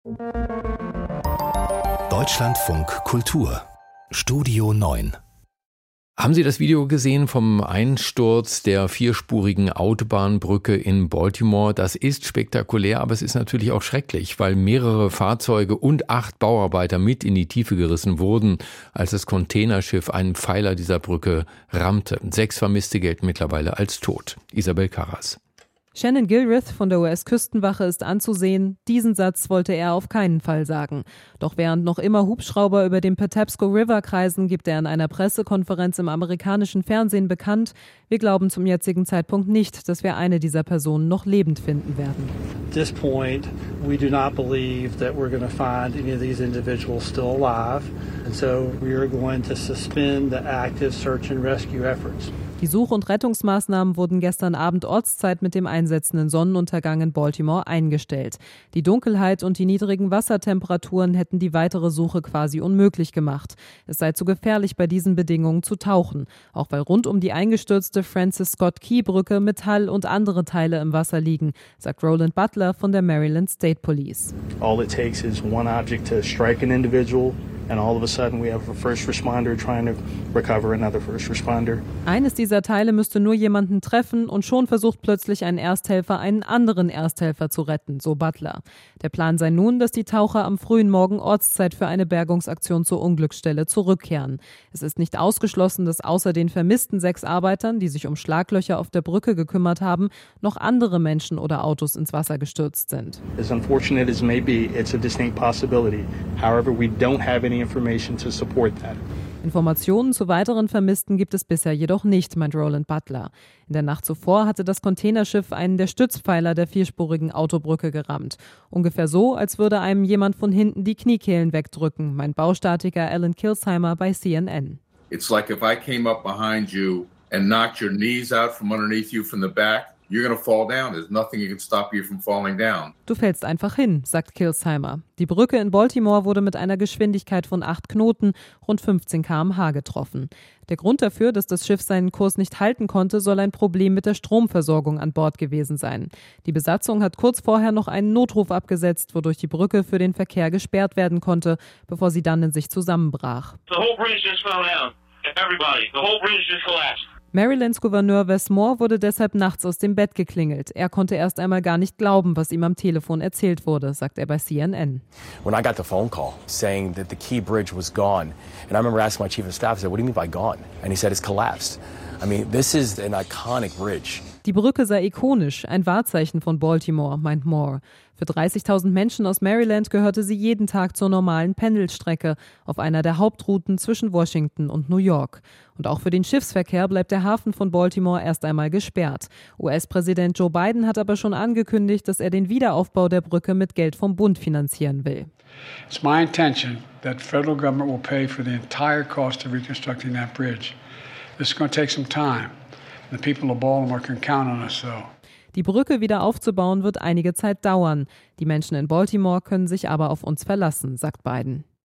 Deutschlandfunk Kultur Studio 9. Haben Sie das Video gesehen vom Einsturz der vierspurigen Autobahnbrücke in Baltimore? Das ist spektakulär, aber es ist natürlich auch schrecklich, weil mehrere Fahrzeuge und 8 Bauarbeiter mit in die Tiefe gerissen wurden, als das Containerschiff einen Pfeiler dieser Brücke rammte. 6 Vermisste gelten mittlerweile als tot. Isabel Karras. Shannon Gilreath von der US-Küstenwache ist anzusehen, diesen Satz wollte er auf keinen Fall sagen. Doch während noch immer Hubschrauber über dem Patapsco River kreisen, gibt er in einer Pressekonferenz im amerikanischen Fernsehen bekannt, wir glauben zum jetzigen Zeitpunkt nicht, dass wir eine dieser Personen noch lebend finden werden. At this point, we do not believe that we're going to find any of these individuals still alive, and so we are going to suspend the active search and rescue efforts. Die Such- und Rettungsmaßnahmen wurden gestern Abend Ortszeit mit dem einsetzenden Sonnenuntergang in Baltimore eingestellt. Die Dunkelheit und die niedrigen Wassertemperaturen hätten die weitere Suche quasi unmöglich gemacht. Es sei zu gefährlich, bei diesen Bedingungen zu tauchen, auch weil rund um die eingestürzte Francis Scott Key Brücke Metall und andere Teile im Wasser liegen, sagt Roland Butler von der Maryland State Police. All it takes is one object to strike an individual. And all of a sudden we have a first responder trying to recover another first responder. Eines dieser Teile müsste nur jemanden treffen und schon versucht plötzlich ein Ersthelfer einen anderen Ersthelfer zu retten, so Butler. Der Plan sei nun, dass die Taucher am frühen Morgen Ortszeit für eine Bergungsaktion zur Unglücksstelle zurückkehren. Es ist nicht ausgeschlossen, dass außer den vermissten 6 Arbeitern, die sich um Schlaglöcher auf der Brücke gekümmert haben, noch andere Menschen oder Autos ins Wasser gestürzt sind. As unfortunate as may be, it's a distinct possibility. However, we don't have any information to support that. Informationen zu weiteren Vermissten gibt es bisher jedoch nicht, meint Roland Butler. In der Nacht zuvor hatte das Containerschiff einen der Stützpfeiler der vierspurigen Autobrücke gerammt. Ungefähr so, als würde einem jemand von hinten die Kniekehlen wegdrücken, meint Baustatiker Alan Kilsheimer bei CNN. It's like if I came up behind you and knocked your knees out from underneath you from the back. You're going to fall down. There's nothing that can stop you from falling down. Du fällst einfach hin, sagt Kilsheimer. Die Brücke in Baltimore wurde mit einer Geschwindigkeit von 8 Knoten, rund 15 km/h getroffen. Der Grund dafür, dass das Schiff seinen Kurs nicht halten konnte, soll ein Problem mit der Stromversorgung an Bord gewesen sein. Die Besatzung hat kurz vorher noch einen Notruf abgesetzt, wodurch die Brücke für den Verkehr gesperrt werden konnte, bevor sie dann in sich zusammenbrach. The whole bridge just fell down. Everybody, the whole bridge just collapsed. Marylands Gouverneur Wes Moore wurde deshalb nachts aus dem Bett geklingelt. Er konnte erst einmal gar nicht glauben, was ihm am Telefon erzählt wurde, sagt er bei CNN. When I got the phone call saying that the Key Bridge was gone, and I remember asking my chief of staff, I said, what do you mean by gone? And he said, it's collapsed. I mean, this is an iconic bridge. Die Brücke sei ikonisch, ein Wahrzeichen von Baltimore, meint Moore. Für 30.000 Menschen aus Maryland gehörte sie jeden Tag zur normalen Pendelstrecke auf einer der Hauptrouten zwischen Washington und New York. Und auch für den Schiffsverkehr bleibt der Hafen von Baltimore erst einmal gesperrt. US-Präsident Joe Biden hat aber schon angekündigt, dass er den Wiederaufbau der Brücke mit Geld vom Bund finanzieren will. It's my intention that the federal government will pay for the entire cost of reconstructing that bridge. This is going to take some time. The people of Baltimore can count on us, though. Die Brücke wieder aufzubauen wird einige Zeit dauern. Die Menschen in Baltimore können sich aber auf uns verlassen, sagt Biden.